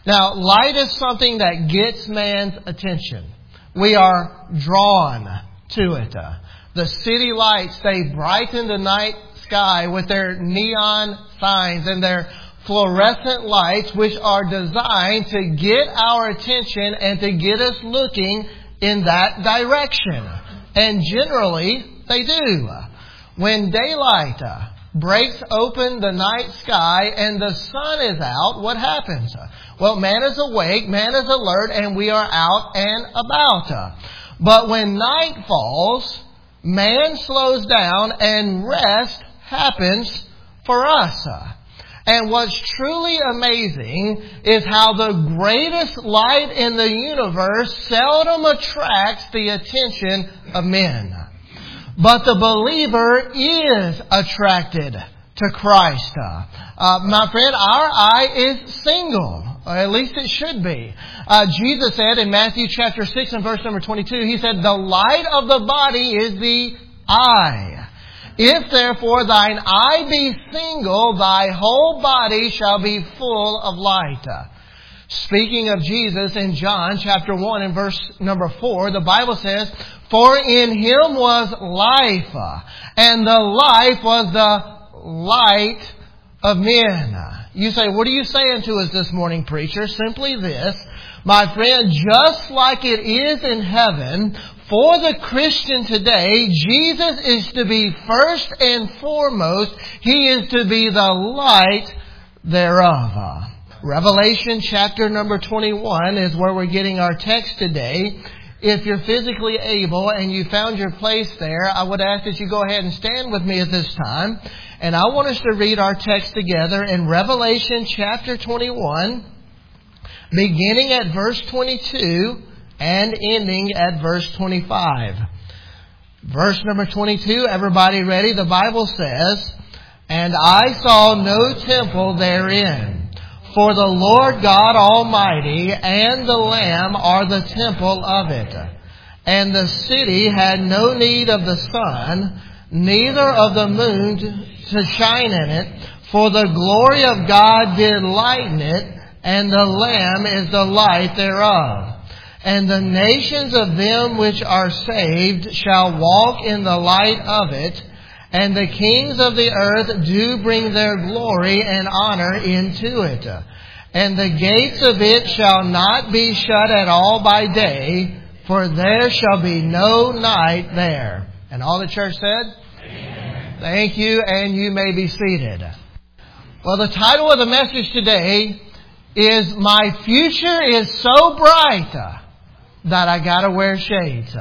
Now, light is something that gets man's attention. We are drawn to it. The city lights, they brighten the night sky with their neon signs and their fluorescent lights, which are designed to get our attention and to get us looking in that direction. And generally, they do. When daylight breaks open the night sky and the sun is out, what happens? Well, man is awake, man is alert, and we are out and about. But when night falls, man slows down and rest happens for us. And what's truly amazing is how the greatest light in the universe seldom attracts the attention of men. But the believer is attracted to Christ. My friend, our eye is single. Or at least it should be. Jesus said in Matthew chapter 6 and verse number 22, He said, "The light of the body is the eye. If therefore thine eye be single, thy whole body shall be full of light." Speaking of Jesus in John chapter 1 and verse number 4, the Bible says, "For in Him was life, and the life was the light of men." You say, what are you saying to us this morning, preacher? Simply this, my friend, just like it is in heaven, for the Christian today, Jesus is to be first and foremost. He is to be the light thereof. Revelation chapter number 21 is where we're getting our text today. If you're physically able and you found your place there, I would ask that you go ahead and stand with me at this time. And I want us to read our text together in Revelation chapter 21, beginning at verse 22 and ending at verse 25. Verse number 22, everybody ready? The Bible says, "And I saw no temple therein, for the Lord God Almighty and the Lamb are the temple of it. And the city had no need of the sun, neither of the moon to shine in it, for the glory of God did lighten it, and the Lamb is the light thereof. And the nations of them which are saved shall walk in the light of it, and the kings of the earth do bring their glory and honor into it. And the gates of it shall not be shut at all by day, for there shall be no night there." And all the church said? Amen. Thank you, and you may be seated. Well, the title of the message today is "My Future is So Bright That I Gotta Wear Shades."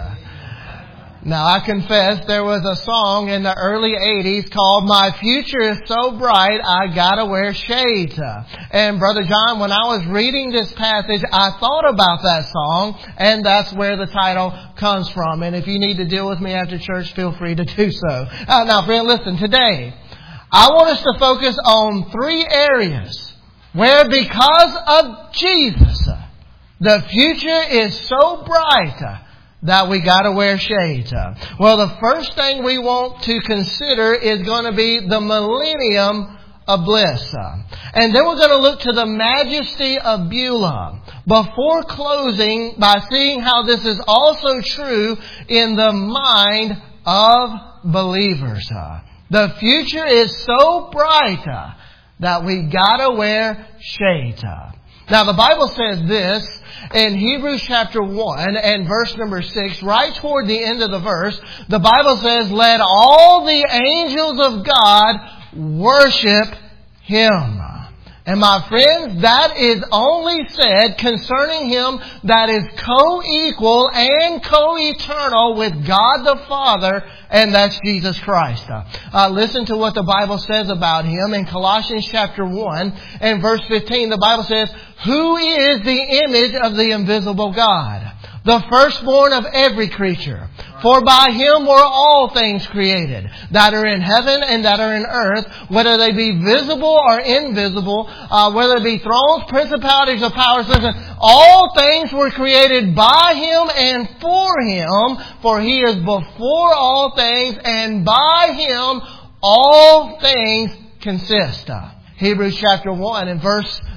Now, I confess there was a song in the early 80s called "My Future is So Bright, I Gotta Wear Shades." And Brother John, when I was reading this passage, I thought about that song, and that's where the title comes from. And if you need to deal with me after church, feel free to do so. Now, friend, listen, today, I want us to focus on 3 areas where, because of Jesus, the future is so bright that we got to wear shades. Well, the first thing we want to consider is going to be the millennium of bliss. And then we're going to look to the majesty of Beulah before closing by seeing how this is also true in the mind of believers. The future is so bright that we got to wear shades. Now, the Bible says this in Hebrews chapter 1 and verse number 6, right toward the end of the verse. The Bible says, "Let all the angels of God worship Him." And my friends, that is only said concerning Him that is co-equal and co-eternal with God the Father, and that's Jesus Christ. Listen to what the Bible says about Him in Colossians chapter 1 and verse 15. The Bible says, "Who is the image of the invisible God, the firstborn of every creature? For by Him were all things created, that are in heaven and that are in earth, whether they be visible or invisible, whether it be thrones, principalities, or powers. Listen, all things were created by Him and for Him, for He is before all things, and by Him all things consist." Hebrews chapter 1 and verse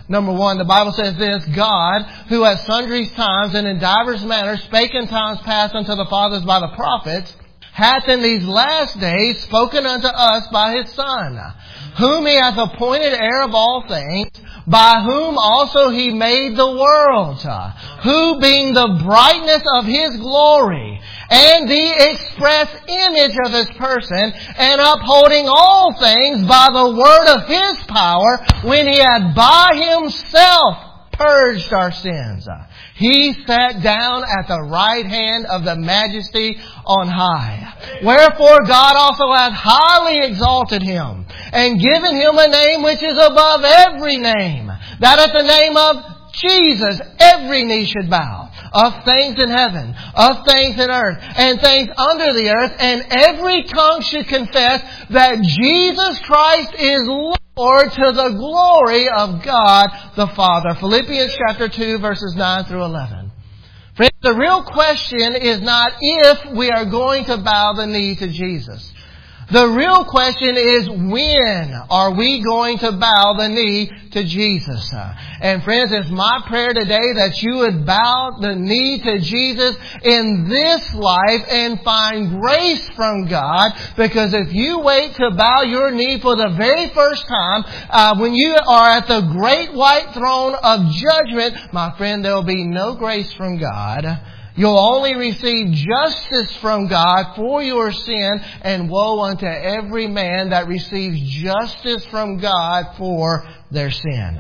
Number 1, the Bible says this, God, who at sundry times and in divers manners spake in times past unto the fathers by the prophets, hath in these last days spoken unto us by His Son, whom He hath appointed heir of all things, by whom also He made the worlds, who being the brightness of His glory, and the express image of His person, and upholding all things by the word of His power, when He had by Himself purged our sins, He sat down at the right hand of the Majesty on high. Wherefore God also hath highly exalted Him, and given Him a name which is above every name, that at the name of Jesus every knee should bow, of things in heaven, of things in earth, and things under the earth, and every tongue should confess that Jesus Christ is Lord, to the glory of God the Father. Philippians chapter 2 verses 9 through 11. Friends, the real question is not if we are going to bow the knee to Jesus. The real question is when are we going to bow the knee to Jesus? And friends, it's my prayer today that you would bow the knee to Jesus in this life and find grace from God. Because if you wait to bow your knee for the very first time, when you are at the great white throne of judgment, my friend, there will be no grace from God. You'll only receive justice from God for your sin, and woe unto every man that receives justice from God for their sin.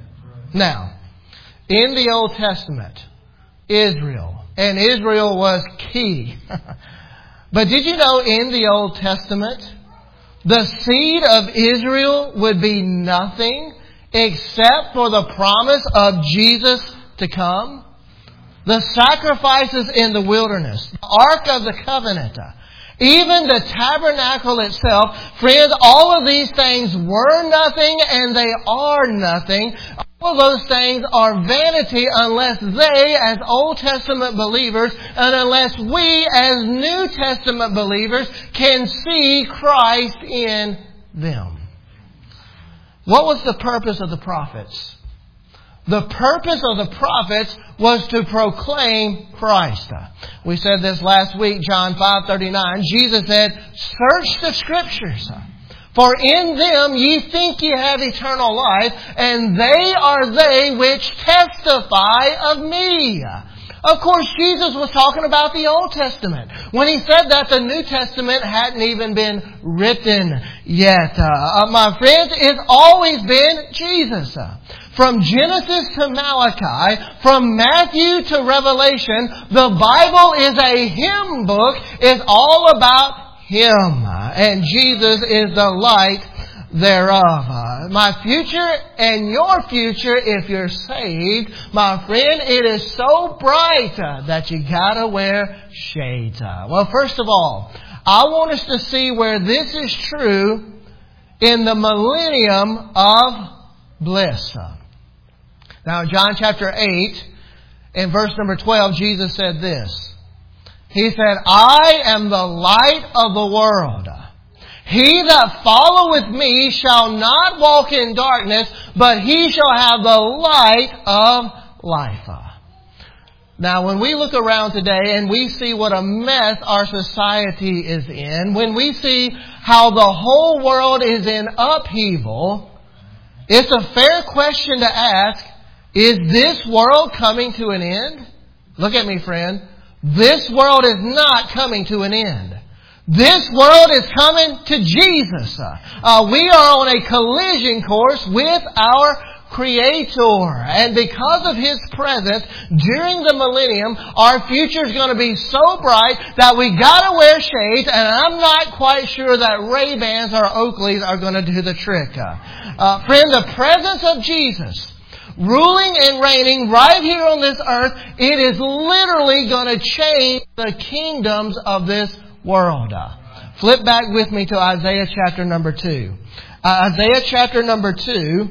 Now, in the Old Testament, Israel was key. But did you know in the Old Testament, the seed of Israel would be nothing except for the promise of Jesus to come? The sacrifices in the wilderness, the Ark of the Covenant, even the tabernacle itself, friends, all of these things were nothing and they are nothing. All of those things are vanity unless they, as Old Testament believers, and unless we, as New Testament believers, can see Christ in them. What was the purpose of the prophets? The purpose of the prophets was to proclaim Christ. We said this last week, John 5:39. Jesus said, "Search the Scriptures, for in them ye think ye have eternal life, and they are they which testify of me." Of course, Jesus was talking about the Old Testament. When He said that, the New Testament hadn't even been written yet. My friends, it's always been Jesus. From Genesis to Malachi, from Matthew to Revelation, the Bible is a hymn book. It's all about Him. And Jesus is the light thereof. My future and your future, if you're saved, my friend, it is so bright that you gotta wear shades. Well, first of all, I want us to see where this is true in the millennium of bliss. Now, in John chapter 8, in verse number 12, Jesus said this. He said, "I am the light of the world. He that followeth me shall not walk in darkness, but he shall have the light of life." Now, when we look around today and we see what a mess our society is in, when we see how the whole world is in upheaval, it's a fair question to ask, is this world coming to an end? Look at me, friend. This world is not coming to an end. This world is coming to Jesus. We are on a collision course with our Creator. And because of His presence during the millennium, our future is going to be so bright that we got to wear shades. And I'm not quite sure that Ray-Bans or Oakleys are going to do the trick. Friend, the presence of Jesus ruling and reigning right here on this earth, it is literally going to change the kingdoms of this world. Flip back with me to Isaiah chapter number 2. Isaiah chapter number 2.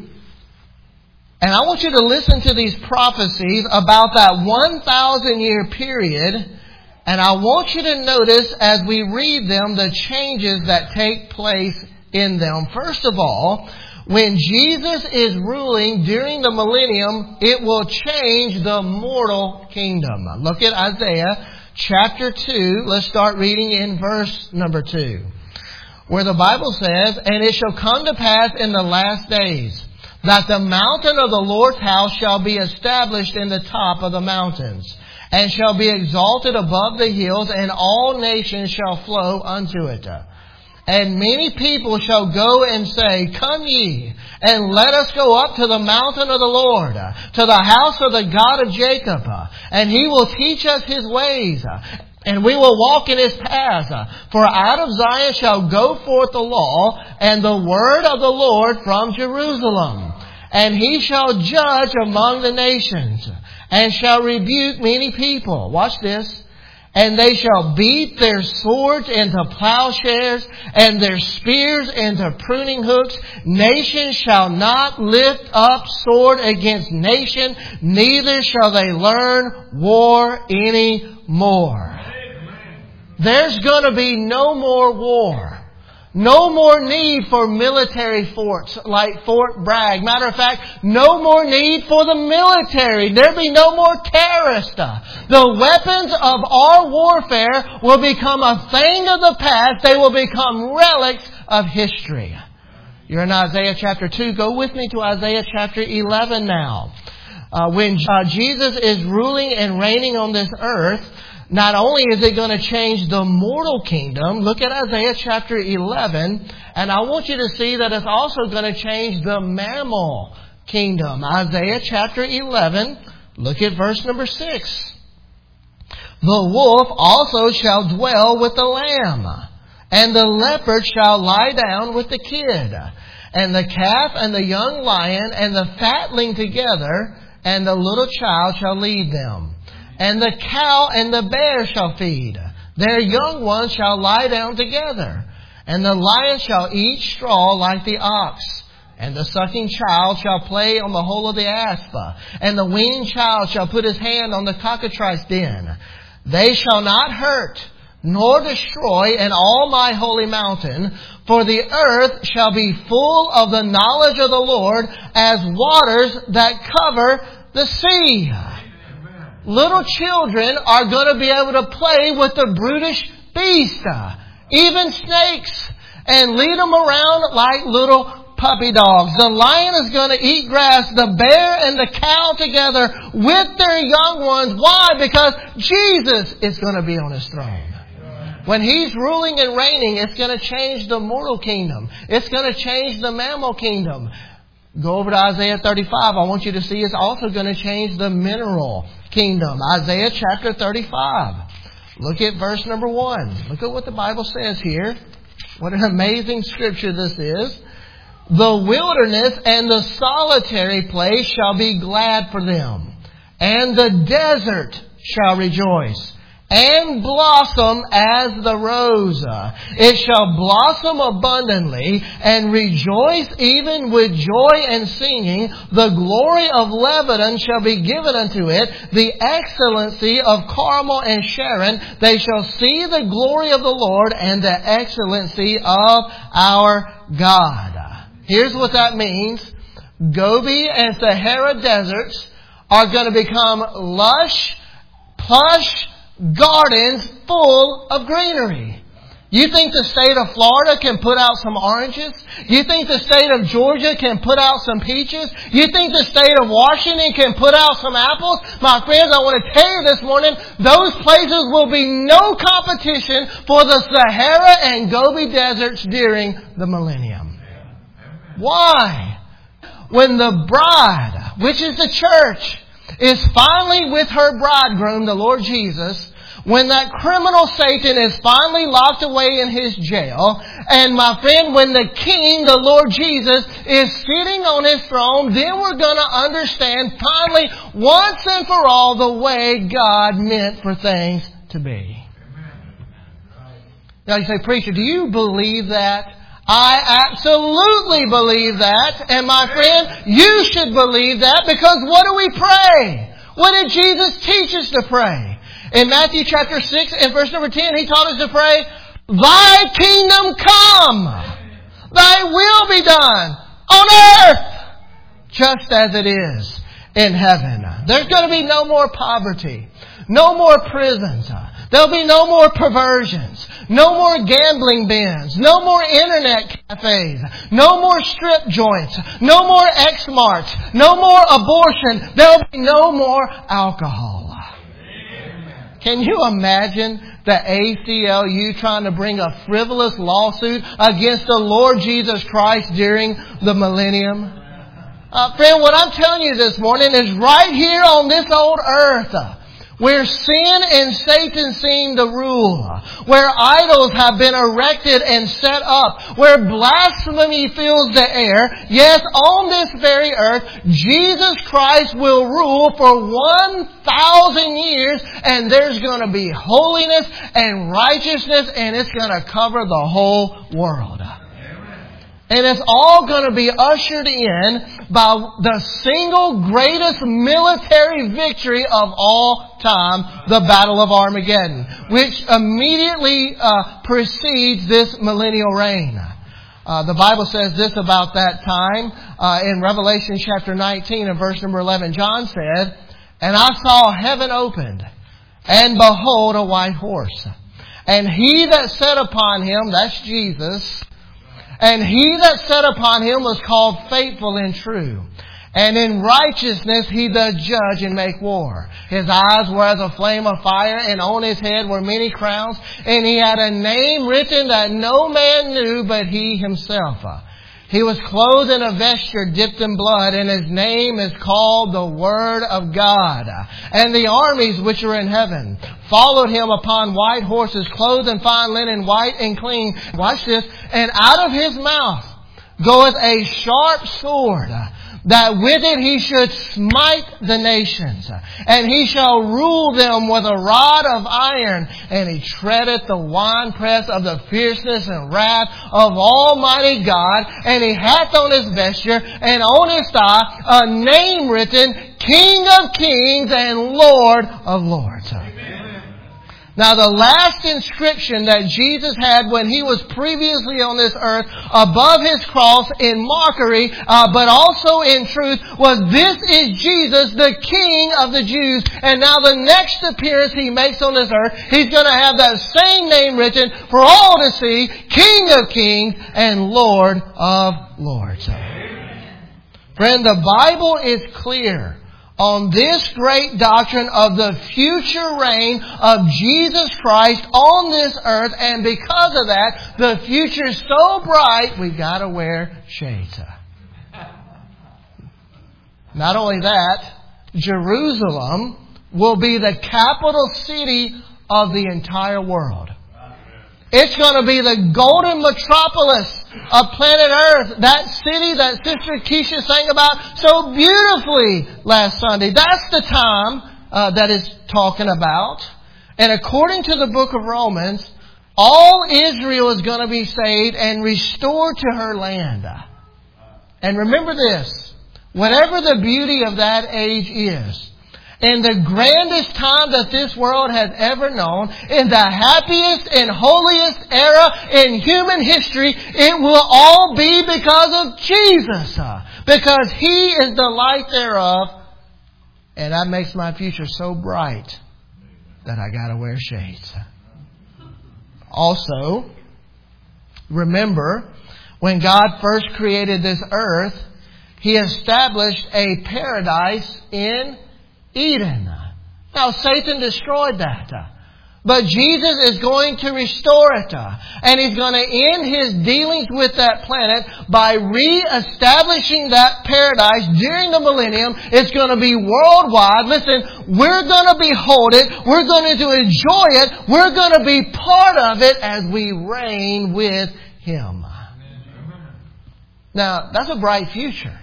And I want you to listen to these prophecies about that 1,000-year period. And I want you to notice as we read them the changes that take place in them. First of all, When Jesus is ruling during the millennium, it will change the mortal kingdom. Look at Isaiah chapter 2. Let's start reading in verse number 2. Where the Bible says, "And it shall come to pass in the last days, that the mountain of the Lord's house shall be established in the top of the mountains, and shall be exalted above the hills, and all nations shall flow unto it. And many people shall go and say, Come ye, and let us go up to the mountain of the Lord, to the house of the God of Jacob, and He will teach us His ways, and we will walk in His paths. For out of Zion shall go forth the law, and the word of the Lord from Jerusalem. And He shall judge among the nations, and shall rebuke many people." Watch this. "And they shall beat their swords into plowshares, and their spears into pruning hooks. Nation shall not lift up sword against nation, neither shall they learn war any more." There's going to be no more war. No more need for military forts like Fort Bragg. Matter of fact, no more need for the military. There'll be no more terrorists. The weapons of our warfare will become a thing of the past. They will become relics of history. You're in Isaiah chapter 2. Go with me to Isaiah chapter 11 now. When Jesus is ruling and reigning on this earth, not only is it going to change the mortal kingdom, look at Isaiah chapter 11, and I want you to see that it's also going to change the mammal kingdom. Isaiah chapter 11, look at verse number 6. "The wolf also shall dwell with the lamb, and the leopard shall lie down with the kid, and the calf and the young lion and the fatling together, and the little child shall lead them. And the cow and the bear shall feed. Their young ones shall lie down together. And the lion shall eat straw like the ox. And the sucking child shall play on the hole of the asp. And the weaned child shall put his hand on the cockatrice den. They shall not hurt nor destroy in all my holy mountain. For the earth shall be full of the knowledge of the Lord as waters that cover the sea." Little children are going to be able to play with the brutish beast, even snakes, and lead them around like little puppy dogs. The lion is going to eat grass, the bear and the cow together with their young ones. Why? Because Jesus is going to be on His throne. When He's ruling and reigning, it's going to change the mortal kingdom. It's going to change the mammal kingdom. Go over to Isaiah 35. I want you to see it's also going to change the mineral kingdom. Isaiah chapter 35. Look at verse number 1. Look at what the Bible says here. What an amazing scripture this is. "The wilderness and the solitary place shall be glad for them, and the desert shall rejoice and blossom as the rose. It shall blossom abundantly and rejoice even with joy and singing. The glory of Lebanon shall be given unto it, the excellency of Carmel and Sharon. They shall see the glory of the Lord and the excellency of our God." Here's what that means. Gobi and Sahara deserts are going to become lush, plush gardens full of greenery. You think the state of Florida can put out some oranges? You think the state of Georgia can put out some peaches? You think the state of Washington can put out some apples? My friends, I want to tell you this morning, those places will be no competition for the Sahara and Gobi deserts during the millennium. Why? When the bride, which is the church, is finally with her bridegroom, the Lord Jesus, when that criminal Satan is finally locked away in his jail, and my friend, when the King, the Lord Jesus, is sitting on His throne, then we're going to understand finally, once and for all, the way God meant for things to be. Now you say, "Preacher, do you believe that?" I absolutely believe that. And my friend, you should believe that, because what do we pray? What did Jesus teach us to pray? In Matthew chapter 6 and verse number 10, He taught us to pray, "Thy kingdom come, Thy will be done on earth just as it is in heaven. There's going to be no more poverty, no more prisons. There'll be no more perversions, no more gambling bins, no more internet cafes, no more strip joints, no more X-marts, no more abortion. There'll be no more alcohol. Can you imagine the ACLU trying to bring a frivolous lawsuit against the Lord Jesus Christ during the millennium? Friend, what I'm telling you this morning is right here on this old earth, where sin and Satan seem to rule, where idols have been erected and set up, where blasphemy fills the air, yes, on this very earth, Jesus Christ will rule for 1,000 years, and there's going to be holiness and righteousness, and it's going to cover the whole world. And it's all going to be ushered in by the single greatest military victory of all time, the Battle of Armageddon, which immediately precedes this millennial reign. The Bible says this about that time in Revelation chapter 19 and verse number 11. John said, "And I saw heaven opened, and behold a white horse. And he that sat upon him," that's Jesus, "and he that sat upon him was called Faithful and True. And in righteousness he doth judge and make war. His eyes were as a flame of fire, and on his head were many crowns. And he had a name written that no man knew but he himself. He was clothed in a vesture dipped in blood, and his name is called the Word of God. And the armies which are in heaven followed him upon white horses, clothed in fine linen, white and clean." Watch this. "And out of his mouth goeth a sharp sword, that with it he should smite the nations. And he shall rule them with a rod of iron. And he treadeth the winepress of the fierceness and wrath of Almighty God. And he hath on his vesture and on his thigh a name written, King of Kings and Lord of Lords." Now, the last inscription that Jesus had when he was previously on this earth above his cross in mockery, but also in truth, was, "This is Jesus, the King of the Jews." And now the next appearance he makes on this earth, he's going to have that same name written for all to see, King of Kings and Lord of Lords. Friend, the Bible is clear on this great doctrine of the future reign of Jesus Christ on this earth. And because of that, the future is so bright, we've got to wear shades. Not only that, Jerusalem will be the capital city of the entire world. It's going to be the golden metropolis of planet Earth. That city that Sister Keisha sang about so beautifully last Sunday. That's the time that it's talking about. And according to the book of Romans, all Israel is going to be saved and restored to her land. And remember this, whatever the beauty of that age is, in the grandest time that this world has ever known, in the happiest and holiest era in human history, it will all be because of Jesus. Because He is the light thereof. And that makes my future so bright that I got to wear shades. Also, remember, when God first created this earth, He established a paradise in Eden. Now, Satan destroyed that. But Jesus is going to restore it. And He's going to end His dealings with that planet by re-establishing that paradise during the millennium. It's going to be worldwide. Listen, we're going to behold it. We're going to enjoy it. We're going to be part of it as we reign with Him. Now, that's a bright future.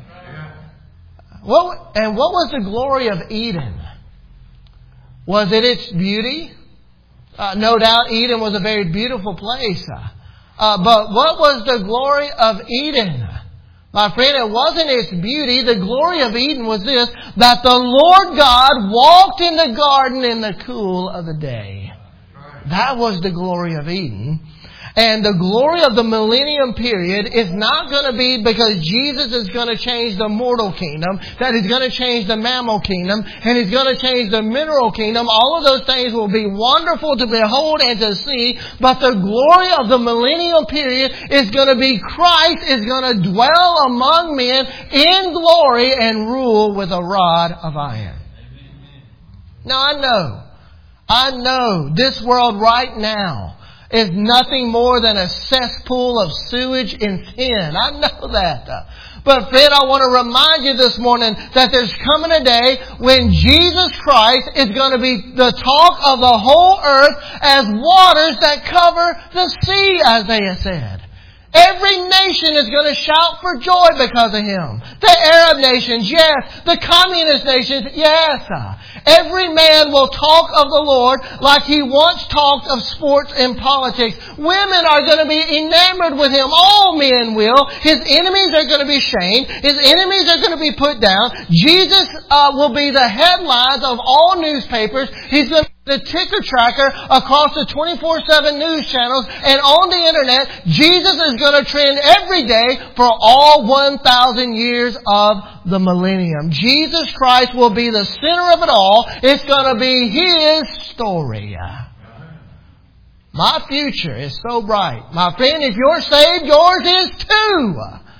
What was the glory of Eden? Was it its beauty? No doubt Eden was a very beautiful place. But what was the glory of Eden? My friend, it wasn't its beauty. The glory of Eden was this, that the Lord God walked in the garden in the cool of the day. That was the glory of Eden. And the glory of the millennium period is not going to be because Jesus is going to change the mortal kingdom, that He's going to change the mammal kingdom, and He's going to change the mineral kingdom. All of those things will be wonderful to behold and to see, but the glory of the millennium period is going to be Christ is going to dwell among men in glory and rule with a rod of iron. Now I know this world right now is nothing more than a cesspool of sewage and sin. I know that. But friend, I want to remind you this morning that there's coming a day when Jesus Christ is going to be the talk of the whole earth as waters that cover the sea, as they have said. Every nation is going to shout for joy because of Him. The Arab nations, yes. The communist nations, yes. Every man will talk of the Lord like he once talked of sports and politics. Women are going to be enamored with Him. All men will. His enemies are going to be shamed. His enemies are going to be put down. Jesus will be the headlines of all newspapers. He's going to the ticker tracker across the 24/7 news channels and on the internet. Jesus is going to trend every day for all 1,000 years of the millennium. Jesus Christ will be the center of it all. It's going to be His story. My future is so bright. My friend, if you're saved, yours is too.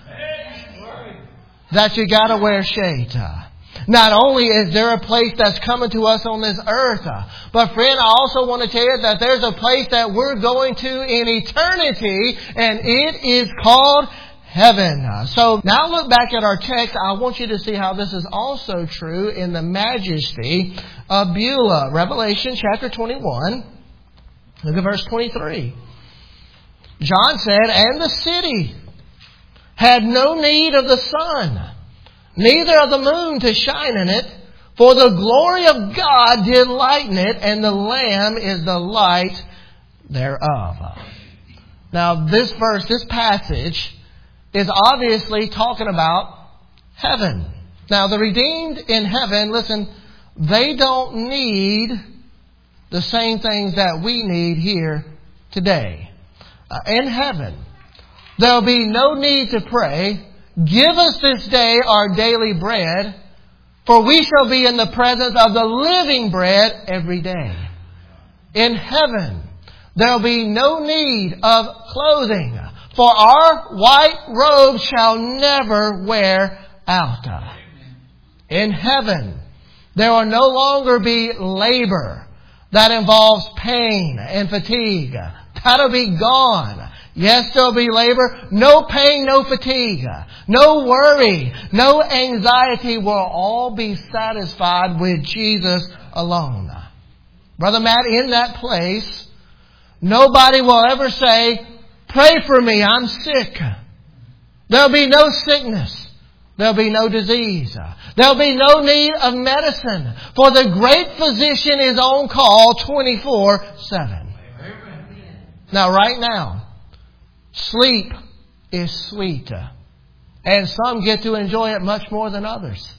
That you got to wear shades. Not only is there a place that's coming to us on this earth, but friend, I also want to tell you that there's a place that we're going to in eternity, and it is called heaven. So now look back at our text. I want you to see how this is also true in the majesty of Beulah. Revelation chapter 21. Look at verse 23. John said, "And the city had no need of the sun, neither of the moon to shine in it, for the glory of God did lighten it, and the Lamb is the light thereof." Now this verse, this passage, is obviously talking about heaven. Now the redeemed in heaven, listen, they don't need the same things that we need here today. In heaven, there'll be no need to pray, "Give us this day our daily bread, for we shall be in the presence of the living bread every day." In heaven, there'll be no need of clothing, for our white robes shall never wear out. In heaven, there will no longer be labor that involves pain and fatigue. That'll be gone. Yes, there'll be labor. No pain, no fatigue. No worry, no anxiety will all be satisfied with Jesus alone. Brother Matt, in that place, nobody will ever say, "Pray for me, I'm sick." There'll be no sickness. There'll be no disease. There'll be no need of medicine. For the great physician is on call 24/7. Now, right now, sleep is sweet. And some get to enjoy it much more than others.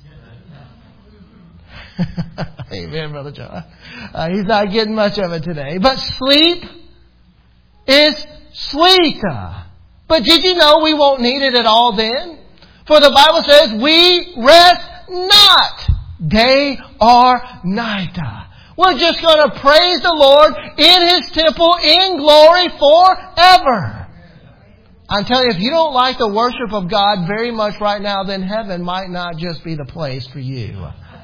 Amen, Brother John. He's not getting much of it today. But sleep is sweet. But did you know we won't need it at all then? For the Bible says we rest not day or night. We're just going to praise the Lord in His temple in glory forever. I'm telling you, if you don't like the worship of God very much right now, then heaven might not just be the place for you.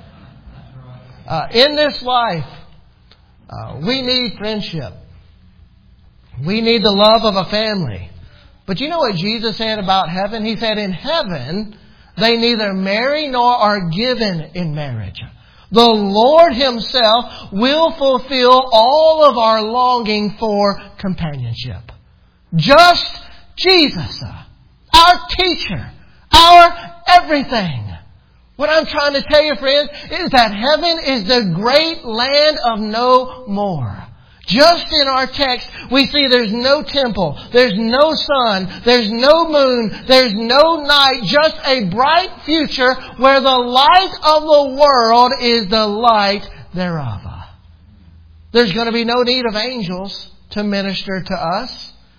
In this life, we need friendship. We need the love of a family. But you know what Jesus said about heaven? He said, in heaven, they neither marry nor are given in marriage. The Lord Himself will fulfill all of our longing for companionship. Just Jesus, our teacher, our everything. What I'm trying to tell you, friends, is that heaven is the great land of no more. Just in our text, we see there's no temple, there's no sun, there's no moon, there's no night, just a bright future where the light of the world is the light thereof. There's going to be no need of angels to minister to us.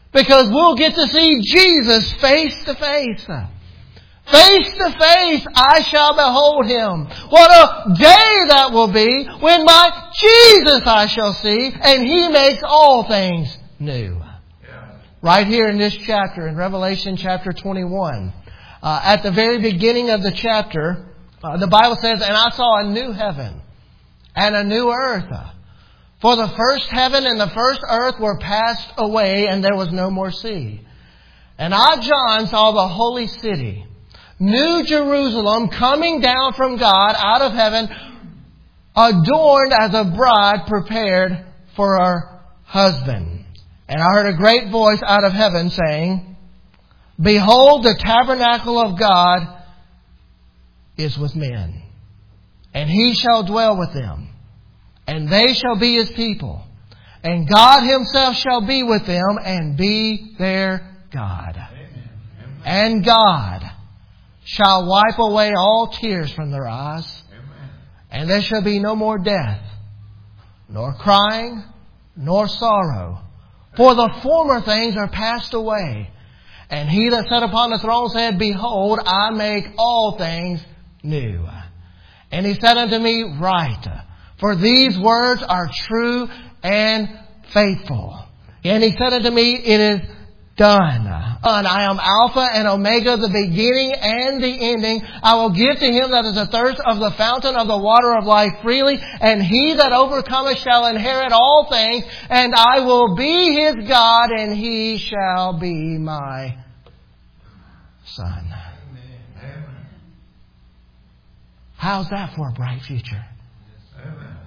Because we'll get to see Jesus face to face. Face to face, I shall behold Him. What a day that will be when my Jesus I shall see, and He makes all things new. Right here in this chapter, in Revelation chapter 21, at the very beginning of the chapter, the Bible says, "And I saw a new heaven and a new earth. For the first heaven and the first earth were passed away, and there was no more sea. And I, John, saw the holy city, New Jerusalem, coming down from God out of heaven, adorned as a bride prepared for her husband. And I heard a great voice out of heaven saying, Behold, the tabernacle of God is with men, and He shall dwell with them, and they shall be His people, and God Himself shall be with them and be their God. Amen. And God shall wipe away all tears from their eyes, Amen. And there shall be no more death, nor crying, nor sorrow, for the former things are passed away. And He that sat upon the throne said, Behold, I make all things new. And He said unto me, Write, for these words are true and faithful. And He said unto me, It is done. And I am Alpha and Omega, the beginning and the ending. I will give to him that is athirst of the fountain of the water of life freely. And he that overcometh shall inherit all things. And I will be his God, and he shall be my son. Amen. How's that for a bright future? Amen.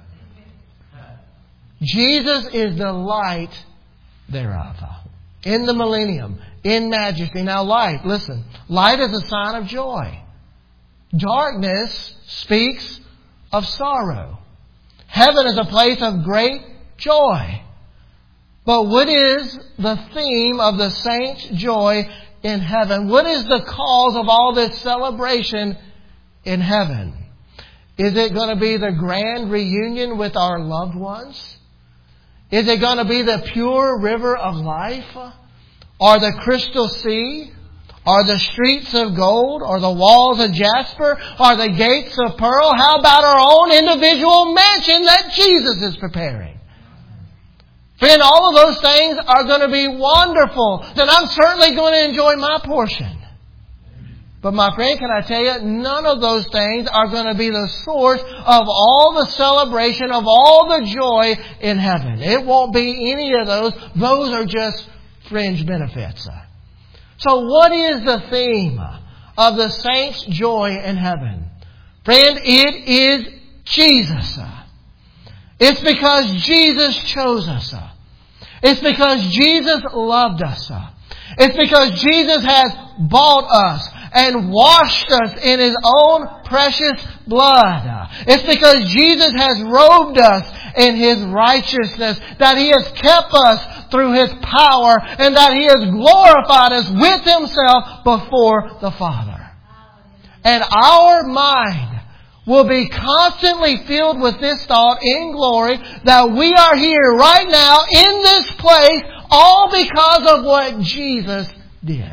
Jesus is the light thereof. In the millennium, in majesty. Now light, listen. Light is a sign of joy. Darkness speaks of sorrow. Heaven is a place of great joy. But what is the theme of the saints' joy in heaven? What is the cause of all this celebration in heaven? Is it going to be the grand reunion with our loved ones? Is it going to be the pure river of life? Or the crystal sea? Or the streets of gold? Or the walls of jasper? Or the gates of pearl? How about our own individual mansion that Jesus is preparing? Friend, all of those things are going to be wonderful. Then I'm certainly going to enjoy my portion. But my friend, can I tell you, none of those things are going to be the source of all the celebration, of all the joy in heaven. It won't be any of those. Those are just fringe benefits. So what is the theme of the saints' joy in heaven? Friend, it is Jesus. It's because Jesus chose us. It's because Jesus loved us. It's because Jesus has bought us and washed us in His own precious blood. It's because Jesus has robed us in His righteousness, that He has kept us through His power, and that He has glorified us with Himself before the Father. And our mind will be constantly filled with this thought in glory, that we are here right now in this place all because of what Jesus did.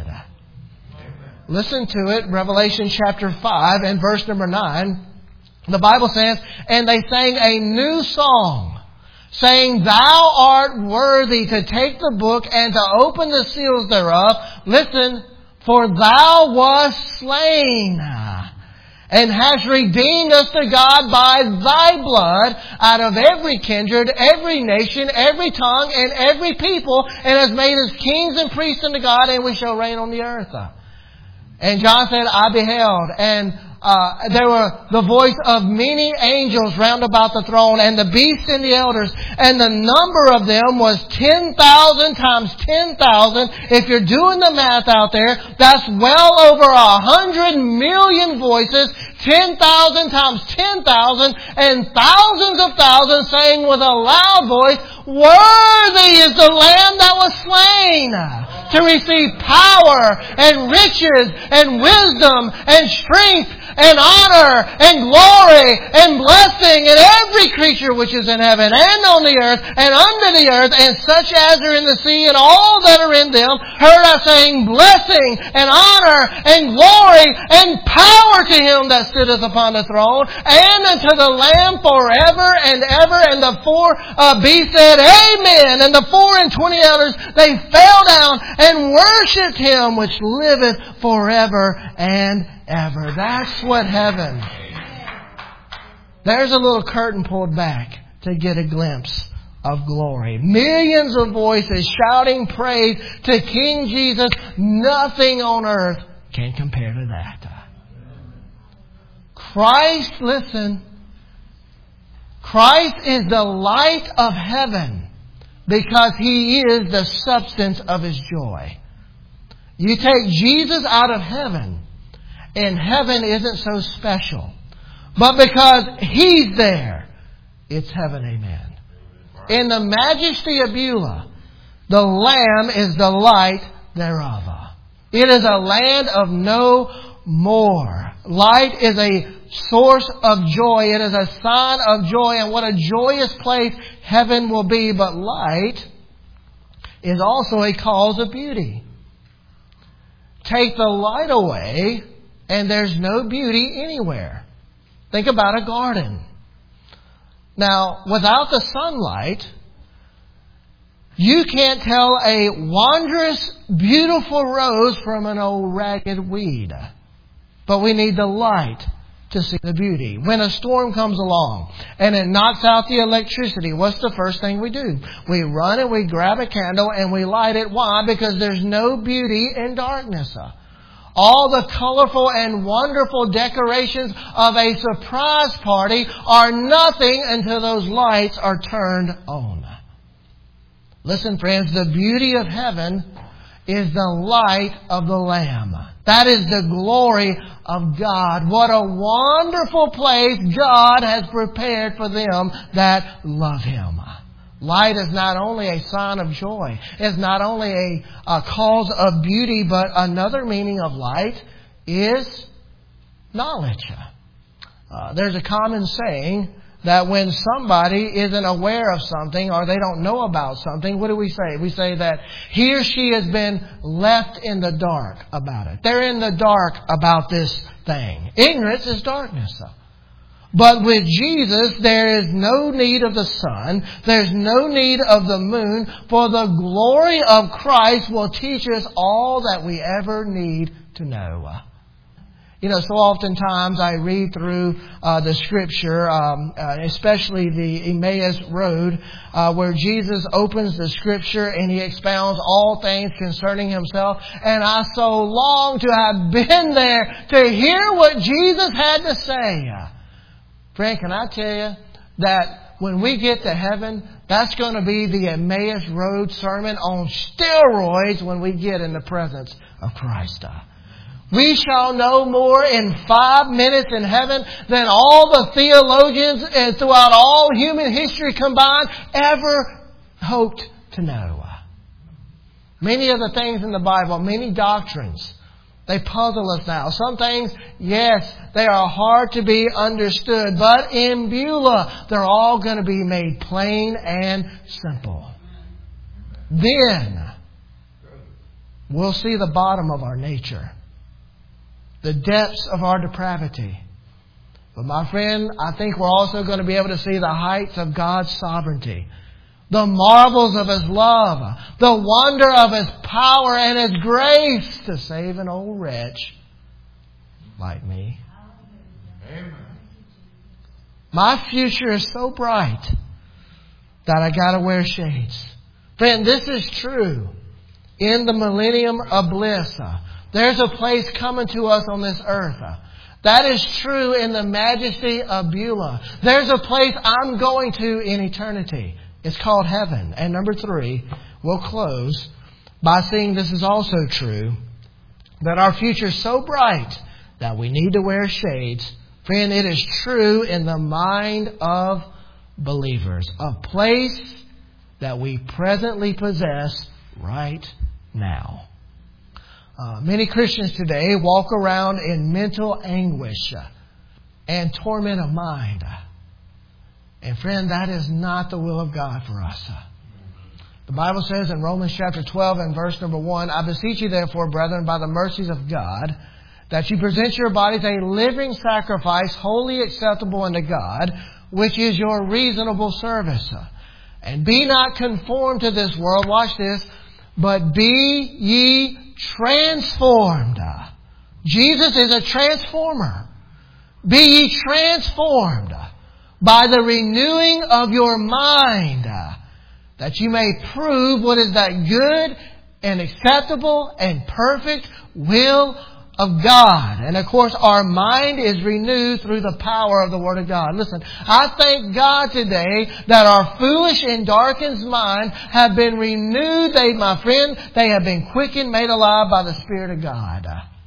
Listen to it, Revelation chapter 5 and verse number 9. The Bible says, And they sang a new song, saying, Thou art worthy to take the book and to open the seals thereof. Listen, for Thou wast slain, and hast redeemed us to God by Thy blood out of every kindred, every nation, every tongue, and every people, and hast made us kings and priests unto God, and we shall reign on the earth. And John said, I beheld, and there were the voice of many angels round about the throne, and the beasts and the elders, and the number of them was 10,000 times 10,000. If you're doing the math out there, that's well over 100 million voices, 10,000 times 10,000, and thousands of thousands saying with a loud voice, Worthy is the Lamb that was slain to receive power and riches and wisdom and strength and honor and glory and blessing and every creature which is in heaven and on the earth and under the earth and such as are in the sea and all that are in them heard I saying, blessing and honor and glory and power to Him that sitteth upon the throne and unto the Lamb forever and ever. And the four beasts said, Amen. And the 24 elders, they fell down and worshipped Him which liveth forever and ever. That's what heaven. There's a little curtain pulled back to get a glimpse of glory. Millions of voices shouting praise to King Jesus. Nothing on earth can compare to that. Christ, listen, Christ is the light of heaven because He is the substance of His joy. You take Jesus out of heaven, and heaven isn't so special. But because He's there, it's heaven, amen. In the majesty of Beulah, the Lamb is the light thereof. It is a land of no more. Light is a source of joy. It is a sign of joy. And what a joyous place heaven will be. But light is also a cause of beauty. Take the light away and there's no beauty anywhere. Think about a garden. Now, without the sunlight, you can't tell a wondrous, beautiful rose from an old ragged weed. But we need the light to see the beauty. When a storm comes along and it knocks out the electricity, what's the first thing we do? We run and we grab a candle and we light it. Why? Because there's no beauty in darkness. All the colorful and wonderful decorations of a surprise party are nothing until those lights are turned on. Listen, friends, the beauty of heaven is the light of the Lamb. That is the glory of God. What a wonderful place God has prepared for them that love Him. Light is not only a sign of joy. It's not only a cause of beauty, but another meaning of light is knowledge. There's a common saying that when somebody isn't aware of something or they don't know about something, what do we say? We say that he or she has been left in the dark about it. They're in the dark about this thing. Ignorance is darkness. But with Jesus, there is no need of the sun. There's no need of the moon. For the glory of Christ will teach us all that we ever need to know. You know, so oftentimes I read through the Scripture, especially the Emmaus Road, where Jesus opens the Scripture and He expounds all things concerning Himself. And I so long to have been there to hear what Jesus had to say. Friend, can I tell you that when we get to heaven, that's going to be the Emmaus Road sermon on steroids when we get in the presence of Christ. We shall know more in 5 minutes in heaven than all the theologians and throughout all human history combined ever hoped to know. Many of the things in the Bible, many doctrines, they puzzle us now. Some things, yes, they are hard to be understood. But in Beulah, they're all going to be made plain and simple. Then, we'll see the bottom of our nature. The depths of our depravity. But my friend, I think we're also going to be able to see the heights of God's sovereignty. The marvels of His love. The wonder of His power and His grace to save an old wretch like me. Amen. My future is so bright that I got to wear shades. Friend, this is true in the millennium of bliss. There's a place coming to us on this earth. That is true in the majesty of Beulah. There's a place I'm going to in eternity. It's called heaven. And number 3, we'll close by seeing this is also true, that our future is so bright that we need to wear shades. Friend, it is true in the mind of believers. A place that we presently possess right now. Many Christians today walk around in mental anguish and torment of mind. And friend, that is not the will of God for us. The Bible says in Romans chapter 12 and verse number 1, I beseech you therefore, brethren, by the mercies of God, that you present your bodies a living sacrifice, wholly acceptable unto God, which is your reasonable service. And be not conformed to this world, watch this, but be ye transformed. Jesus is a transformer. Be ye transformed by the renewing of your mind, that you may prove what is that good and acceptable and perfect will of God. And of course, our mind is renewed through the power of the Word of God. Listen, I thank God today that our foolish and darkened minds have been renewed. My friend, they have been quickened, made alive by the Spirit of God.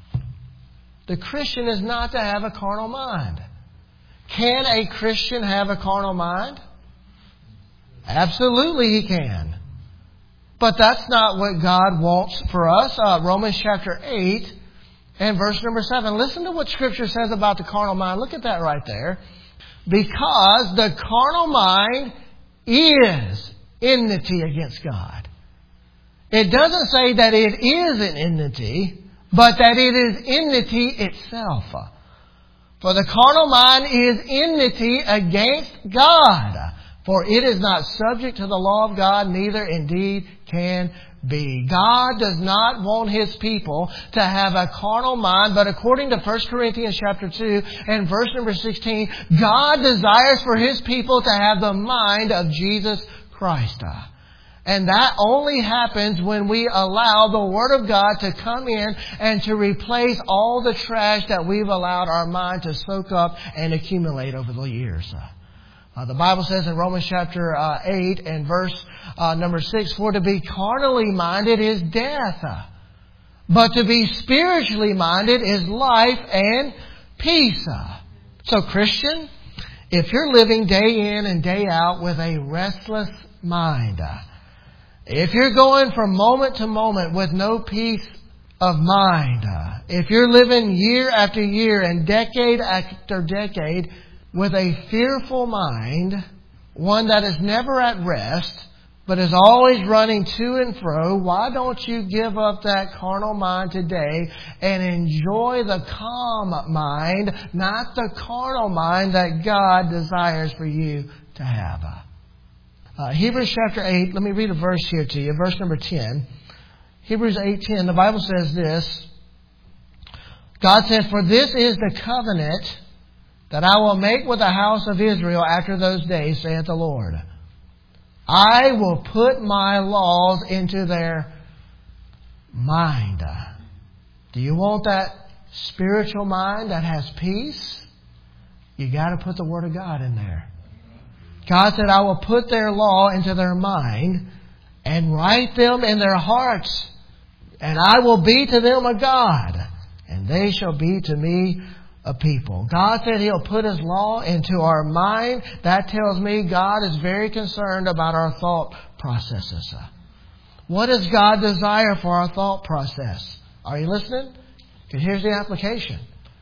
The Christian is not to have a carnal mind. Can a Christian have a carnal mind? Absolutely he can. But that's not what God wants for us. Romans chapter 8 and verse number 7. Listen to what Scripture says about the carnal mind. Look at that right there. Because the carnal mind is enmity against God. It doesn't say that it is an enmity, but that it is enmity itself. For the carnal mind is enmity against God. For it is not subject to the law of God, neither indeed can be. God does not want His people to have a carnal mind, but according to 1 Corinthians chapter 2 and verse number 16, God desires for His people to have the mind of Jesus Christ. And that only happens when we allow the Word of God to come in and to replace all the trash that we've allowed our mind to soak up and accumulate over the years. The Bible says in Romans chapter 8 and verse number 6, for to be carnally minded is death, but to be spiritually minded is life and peace. So Christian, if you're living day in and day out with a restless mind, if you're going from moment to moment with no peace of mind, if you're living year after year and decade after decade with a fearful mind, one that is never at rest, but is always running to and fro, why don't you give up that carnal mind today and enjoy the calm mind, not the carnal mind that God desires for you to have? Hebrews chapter 8, let me read a verse here to you, verse number 10. Hebrews 8:10, the Bible says this, God said, for this is the covenant that I will make with the house of Israel after those days, saith the Lord. I will put my laws into their mind. Do you want that spiritual mind that has peace? You got to put the Word of God in there. God said, I will put their law into their mind and write them in their hearts. And I will be to them a God, and they shall be to me a people. God said He'll put His law into our mind. That tells me God is very concerned about our thought processes. What does God desire for our thought process? Are you listening? Because here's the application.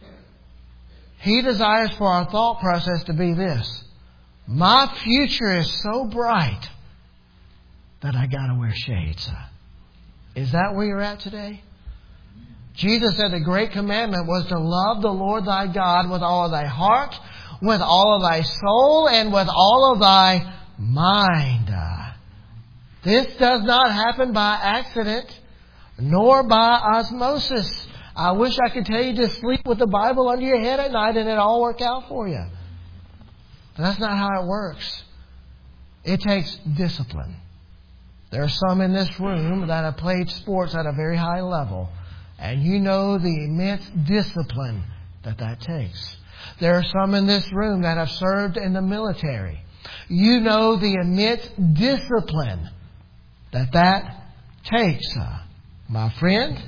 He desires for our thought process to be this. My future is so bright that I got to wear shades. Is that where you're at today? Jesus said the great commandment was to love the Lord thy God with all of thy heart, with all of thy soul, and with all of thy mind. This does not happen by accident, nor by osmosis. I wish I could tell you to sleep with the Bible under your head at night and it all work out for you. But that's not how it works. It takes discipline. There are some in this room that have played sports at a very high level. And you know the immense discipline that takes. There are some in this room that have served in the military. You know the immense discipline that takes. My friend,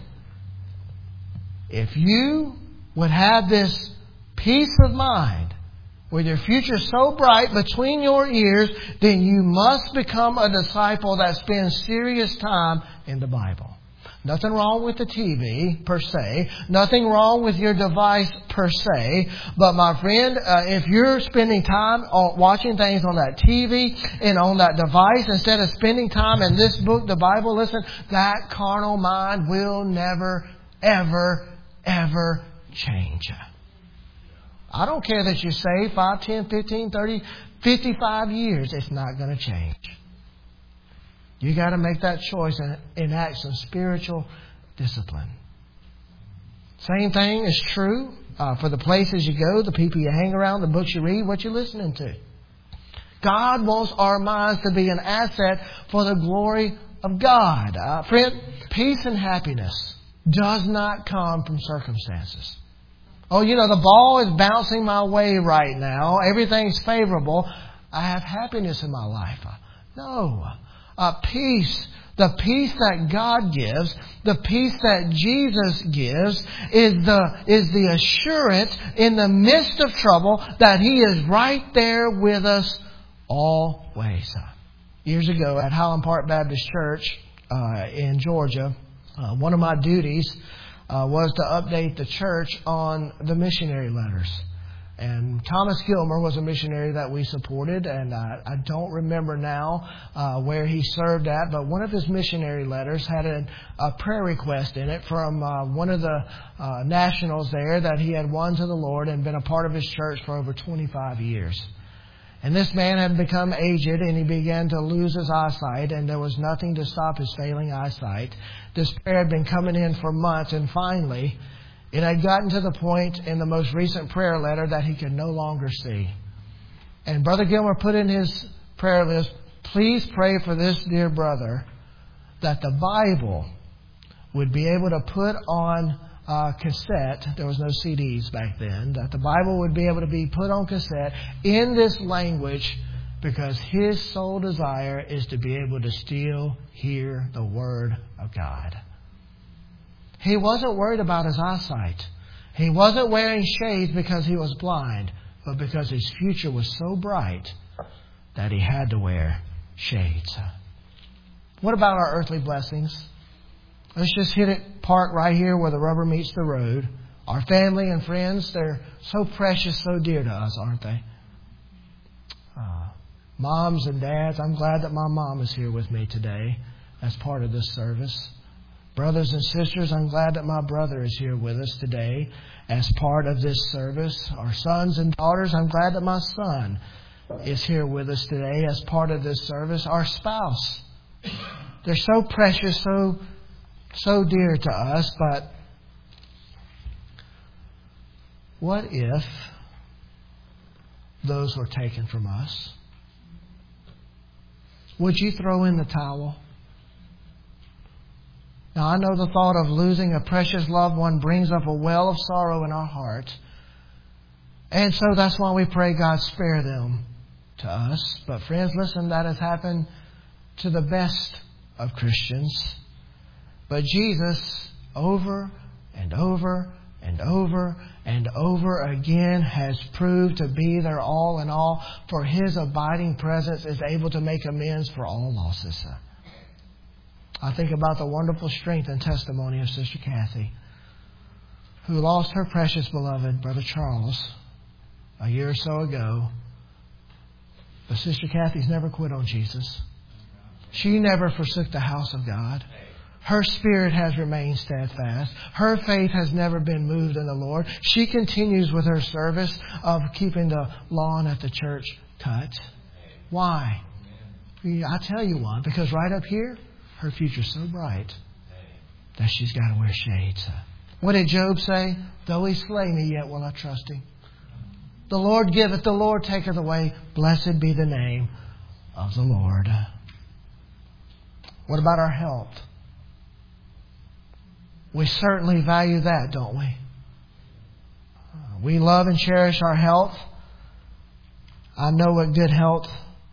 if you would have this peace of mind, with your future so bright between your ears, then you must become a disciple that spends serious time in the Bible. Nothing wrong with the TV per se. Nothing wrong with your device per se. But my friend, if you're spending time watching things on that TV and on that device instead of spending time in this book, the Bible, listen, that carnal mind will never, ever, ever change. I don't care that you say 5, 10, 15, 30, 55 years. It's not going to change. You got to make that choice and enact some spiritual discipline. Same thing is true for the places you go, the people you hang around, the books you read, what you're listening to. God wants our minds to be an asset for the glory of God. Friend, peace and happiness does not come from circumstances. Oh, the ball is bouncing my way right now. Everything's favorable. I have happiness in my life. No. Peace, the peace that God gives, the peace that Jesus gives is the assurance in the midst of trouble that He is right there with us always. Years ago at Highland Park Baptist Church in Georgia, one of my duties was to update the church on the missionary letters. And Thomas Gilmer was a missionary that we supported, and I don't remember now where he served at, but one of his missionary letters had a prayer request in it from one of the nationals there that he had won to the Lord and been a part of his church for over 25 years. And this man had become aged, and he began to lose his eyesight, and there was nothing to stop his failing eyesight. This prayer had been coming in for months, and finally it had gotten to the point in the most recent prayer letter that he could no longer see. And Brother Gilmer put in his prayer list, please pray for this dear brother that the Bible would be able to put on cassette. There was no CDs back then. That the Bible would be able to be put on cassette in this language because his sole desire is to be able to still hear the Word of God. He wasn't worried about his eyesight. He wasn't wearing shades because he was blind, but because his future was so bright that he had to wear shades. What about our earthly blessings? Let's just hit it, park right here where the rubber meets the road. Our family and friends, they're so precious, so dear to us, aren't they? Moms and dads, I'm glad that my mom is here with me today as part of this service. Brothers and sisters, I'm glad that my brother is here with us today as part of this service. Our sons and daughters, I'm glad that my son is here with us today as part of this service. Our spouse, they're so precious, so dear to us, but what if those were taken from us? Would you throw in the towel? Now, I know the thought of losing a precious loved one brings up a well of sorrow in our heart. And so that's why we pray God spare them to us. But friends, listen, that has happened to the best of Christians. But Jesus, over and over and over and over again, has proved to be their all in all, for His abiding presence is able to make amends for all losses. I think about the wonderful strength and testimony of Sister Kathy, who lost her precious beloved Brother Charles a year or so ago. But Sister Kathy's never quit on Jesus. She never forsook the house of God. Her spirit has remained steadfast. Her faith has never been moved in the Lord. She continues with her service of keeping the lawn at the church cut. Why? I tell you why. Because right up here, her future's so bright that she's got to wear shades. What did Job say? Though He slay me, yet will I trust Him. The Lord giveth, the Lord taketh away. Blessed be the name of the Lord. What about our health? We certainly value that, don't we? We love and cherish our health. I know what good health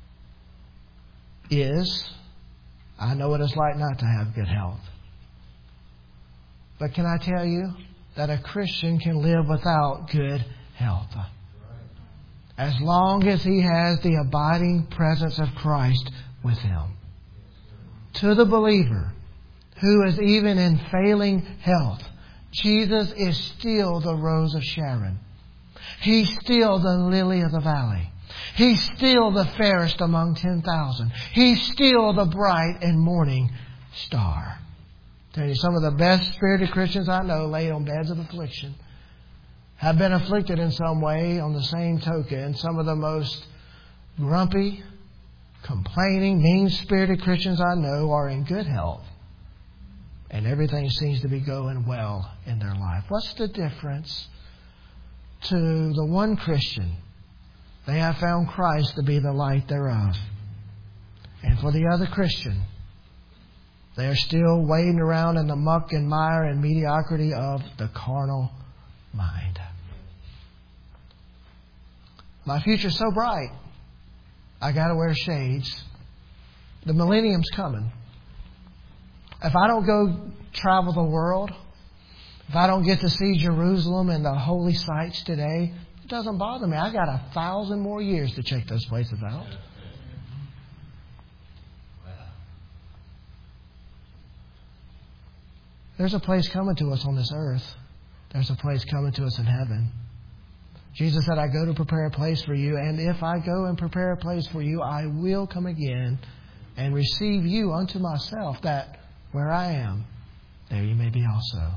is. I know what it's like not to have good health. But can I tell you that a Christian can live without good health? As long as he has the abiding presence of Christ with him. To the believer who is even in failing health, Jesus is still the rose of Sharon. He's still the lily of the valley. He's still the fairest among 10,000. He's still the bright and morning star. Tell you, some of the best spirited Christians I know lay on beds of affliction, have been afflicted in some way on the same token. Some of the most grumpy, complaining, mean-spirited Christians I know are in good health. And everything seems to be going well in their life. What's the difference? To the one Christian, they have found Christ to be the light thereof. And for the other Christian, they are still wading around in the muck and mire and mediocrity of the carnal mind. My future's so bright, I got to wear shades. The millennium's coming. If I don't go travel the world, if I don't get to see Jerusalem and the holy sites today, it doesn't bother me. I got 1,000 more years to check those places out. There's a place coming to us on this earth. There's a place coming to us in heaven. Jesus said, I go to prepare a place for you, and if I go and prepare a place for you, I will come again and receive you unto myself, that where I am, there you may be also.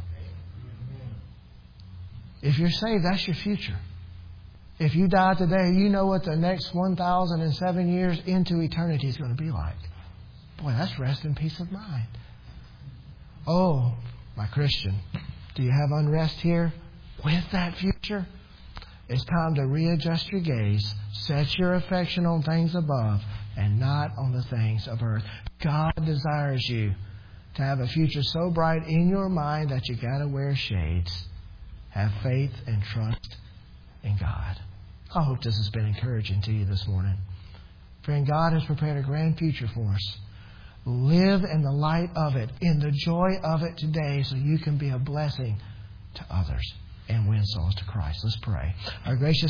If you're saved, that's your future. If you die today, you know what the next 1,007 years into eternity is going to be like. Boy, that's rest and peace of mind. Oh, my Christian, do you have unrest here with that future? It's time to readjust your gaze, set your affection on things above and not on the things of earth. God desires you to have a future so bright in your mind that you got to wear shades. Have faith and trust in God. I hope this has been encouraging to you this morning. Friend, God has prepared a grand future for us. Live in the light of it, in the joy of it today, so you can be a blessing to others and win souls to Christ. Let's pray. Our gracious